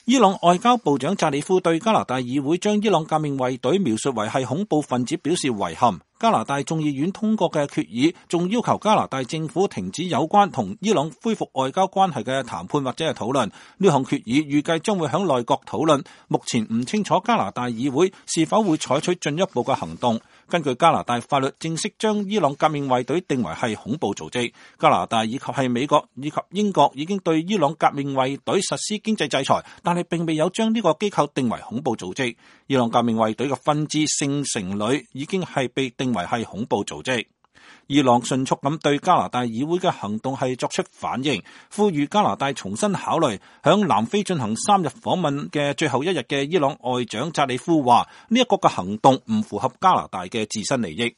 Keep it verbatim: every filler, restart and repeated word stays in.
伊朗外交部長扎里夫對加拿大議會將伊朗革命衛隊描述為係恐怖分子表示遺憾。加拿大眾議院通過嘅決議仲要求加拿大政府停止有關同伊朗恢復外交關係嘅談判或者係討論。呢項決議預計將會響內閣討論，目前唔清楚加拿大議會是否會採取進一步嘅行動。根據加拿大法律，正式將伊朗革命衛隊定為係恐怖組織。加拿大以及係美國以及英國已經對伊朗革命衛隊實施經濟制裁，但係並未有將呢個機構定為恐怖組織。伊朗革命衛隊嘅分支聖城旅已經係被定為係恐怖組織。伊朗迅速咁對加拿大議會嘅行動係作出反應，呼籲加拿大重新考慮。響南非進行三日訪問嘅最後一日嘅伊朗外長扎里夫話：呢一個嘅行動唔符合加拿大嘅自身利益。